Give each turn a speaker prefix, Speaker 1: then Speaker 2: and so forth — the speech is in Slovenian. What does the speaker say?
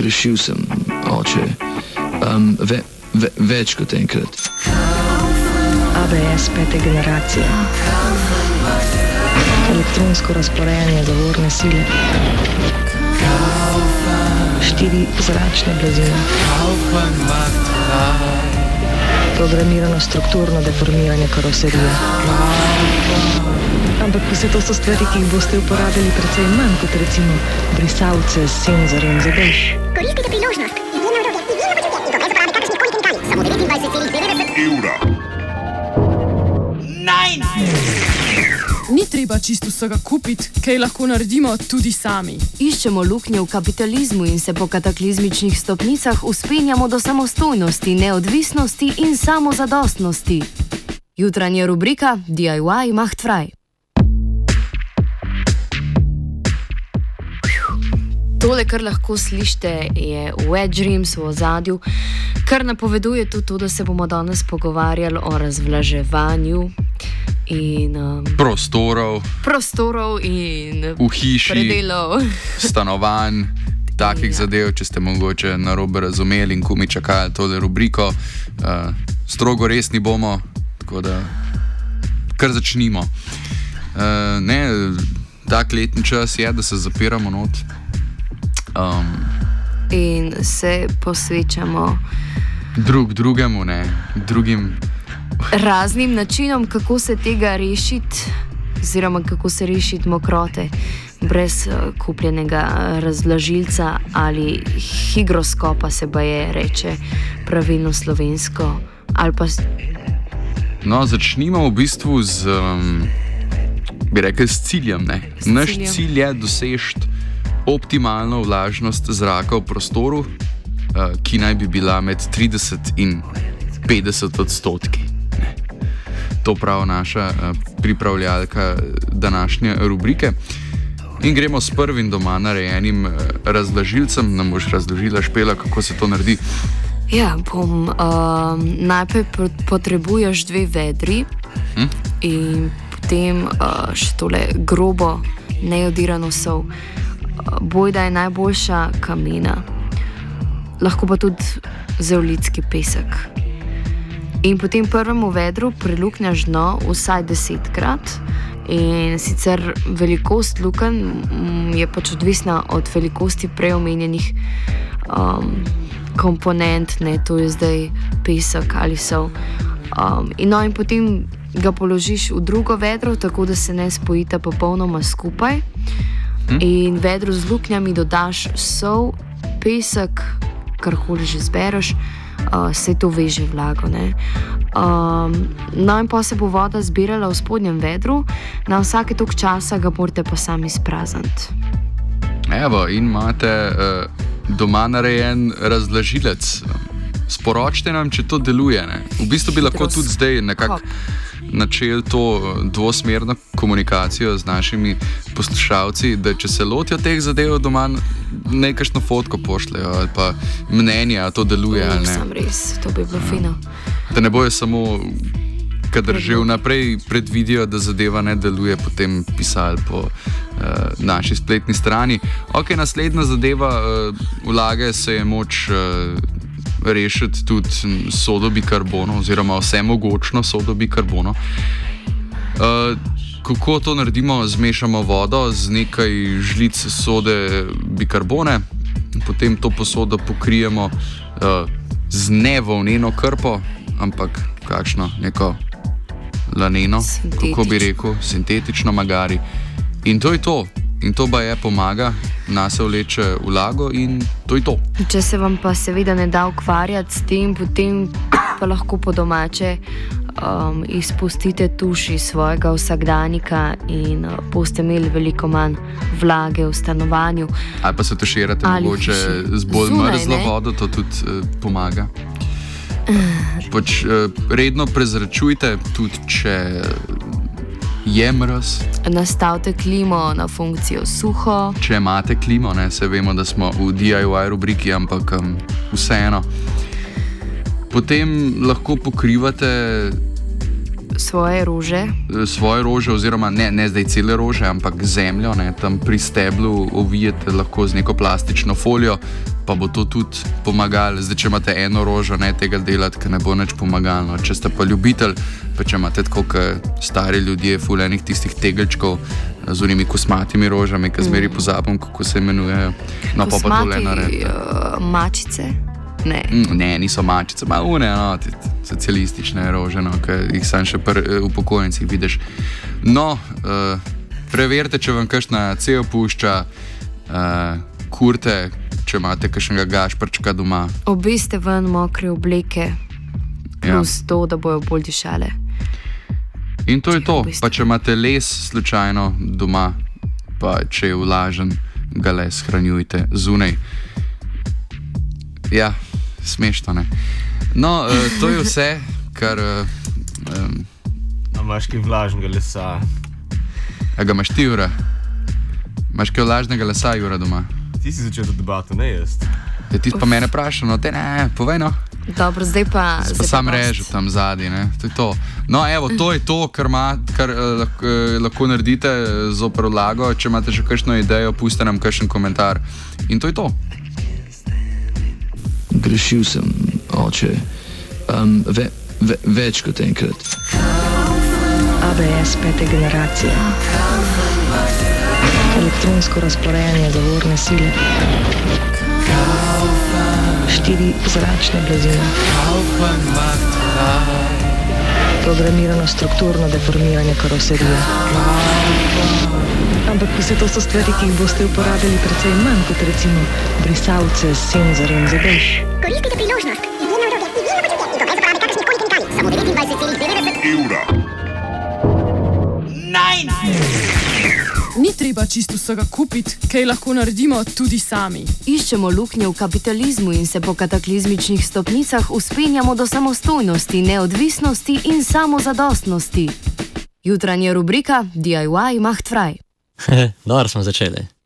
Speaker 1: Zgrešil sem, oče. Več kot enkrat.
Speaker 2: ABS 5. generacije. Elektronsko razporejanje zavorne sile. 4 zračne blazine. Programirano strukturno deformiranje karoserije. Ampak vse to so stvari, ki jih boste uporabili precej manj kot recimo brisalce s senzorjem za dež.
Speaker 3: Koristite priložnost. Izjemno počutje in brez uporabe kakršnikoli kemikalij. Samo 29,90 evra.
Speaker 4: Ni treba čisto vsega kupiti, kaj lahko naredimo tudi sami.
Speaker 5: Iščemo luknje v kapitalizmu in se po kataklizmičnih stopnicah vzpenjamo do samostojnosti, neodvisnosti in samozadostnosti. Jutranja rubrika DIY macht frei. Tole, kar lahko slišite, je Wet Dreams v ozadju, kar napoveduje tudi to, da se bomo danes pogovarjali o razvlaževanju in prostorov in
Speaker 6: v hiši,
Speaker 5: predelov,
Speaker 6: stanovanj, takih zadev, če ste mogoče narobe razumeli in komi čakali tole rubriko. Strogo resni bomo, tako da kar začnimo. Tak letni čas je, da se zapiramo not.
Speaker 5: In se posvečamo
Speaker 6: drugemu, drugim
Speaker 5: raznim načinom, kako se tega rešiti, oziroma kako se rešiti mokrote brez kupljenega razvlažilca ali higroskopa, se baje reče pravilno slovensko. Ali pa...
Speaker 6: No, začnimo v bistvu z, bi rekel, s ciljem. Naš cilj je doseči optimalno vlažnost zraka v prostoru, ki naj bi bila med 30 in 50 odstotki. To pravi naša pripravljalka današnje rubrike. In gremo s prvim doma narejenim razvlažilcem. Nam boš razložila, Špela, kako se to naredi?
Speaker 5: Ja, najprej potrebuješ 2 vedri in potem še tole grobo, nejodirano sol. Bojda je najboljša kamena, lahko pa tudi zeolitski pesek. In potem prvemu vedru preluknjaš dno vsaj 10-krat. In sicer velikost lukenj je pač odvisna od velikosti prej omenjenih komponent, to je zdaj pesek ali sol. In potem ga položiš v drugo vedro, tako da se ne spojita popolnoma skupaj. In vedro z luknjami dodaš sol, pesek, karkoli že zbereš, se to veže vlago. In pa se bo voda zbirala v spodnjem vedru, na vsake toliko časa ga morate pa sami sprazniti.
Speaker 6: Evo, in imate doma narejen razvlažilec. Sporočite nam, če to deluje. V bistvu bi lahko tudi zdaj nekako načeli to dvosmerno komunikacijo z našimi poslušalci, da če se lotijo teh zadev doma, nekakšno fotko pošljejo ali pa mnenje, a to deluje ali ne.
Speaker 5: Sam res, to bi bilo fino.
Speaker 6: Da ne bojo samo, kadar že vnaprej predvidijo, da zadeva ne deluje, potem pisali po naši spletni strani. Ok, naslednja zadeva, vlage se je moč rešiti tudi sodo bikarbono oziroma vse mogočno sodo bikarbono. Kako to naredimo? Zmešamo vodo z nekaj žlic sode bikarbone, potem to posodo pokrijemo z nevolneno krpo, ampak kakšno, neko laneno, kako bi rekel, sintetično magari. In to je to. In to je pomaga, nase vleče vlago in to je to.
Speaker 5: Če se vam pa seveda ne da ukvarjati s tem, potem pa lahko po domače izpustite tuš iz svojega vsakdanjika in boste imeli veliko manj vlage v stanovanju.
Speaker 6: Ali pa se tuširate mogoče z bolj mrzlo vodo, to tudi pomaga. Redno prezračujte, tudi če je mraz.
Speaker 5: Nastavite klimo na funkcijo suho.
Speaker 6: Če imate klimo, se vemo, da smo v DIY rubriki, ampak vseeno. Potem lahko pokrivate
Speaker 5: svoje rože.
Speaker 6: Svoje rože, oziroma ne zdaj cele rože, ampak zemljo, ne, tam pri steblu ovijete lahko z neko plastično folijo, pa bo to tudi pomagalo. Zdaj, če imate eno rožo, ne tega delati, ker ne bo nič pomagalo. Če ste pa ljubitelj, pa če imate tako, kot stari ljudje, fulejnih tistih tegelčkov z unimi kosmatimi rožami, ki zmeri pozabim, kako se imenujejo. No, pa to le naredite.
Speaker 5: Mačice?
Speaker 6: Ne, niso mačice, malo une, no, socialistične rože, no, ki jih sam še pri upokojencih vidiš. No, preverite, če vam kakšna cev pušča, kurte, če imate kakšnega gašprčka doma.
Speaker 5: Obeste ven mokre obleke, plus to, da bojo bolj dišale.
Speaker 6: In to je to. Pa če imate les slučajno doma, pa če je vlažen, ga le shranjujte zunaj. Ja, smešno, ne. No, to je vse, kar...
Speaker 7: A imaš kaj vlažnega lesa?
Speaker 6: A ga imaš ti, Jura? Imaš kaj vlažnega lesa, Jura, doma?
Speaker 7: Ti si začel to debato, ne jaz.
Speaker 6: Ja, ti pa mene vprašal, no te ne, povej no.
Speaker 5: Dobro, zdaj pa...
Speaker 6: Pa sam režu tam zadnji, ne, to je to. No, evo, to je to, kar lahko naredite zoper Vlago. Če imate še kakšno idejo, pustite nam kakšen komentar. In to je to.
Speaker 1: Grešil sem, oče. Več kot enkrat.
Speaker 2: ABS 5. generacije. Elektronsko razporejanje zavorne sile. 4 zračne blazine. Programirano strukturno deformiranje karoserije. Ampak vse to so stvari, ki jih boste uporabili precej manj kot recimo brisalce s senzorjem za dež.
Speaker 3: Koristite priložnost. Izjemna orodja, izjemno počutje in to brez uporabe kakršnih koli kemikalij. Samo 29,90 evra.
Speaker 4: Ni treba čisto vsega kupiti, kaj lahko naredimo tudi sami.
Speaker 5: Iščemo luknje v kapitalizmu in se po kataklizmičnih stopnicah vzpenjamo do samostojnosti, neodvisnosti in samozadostnosti. Jutranja rubrika DIY macht frei.
Speaker 8: Dobro smo začeli.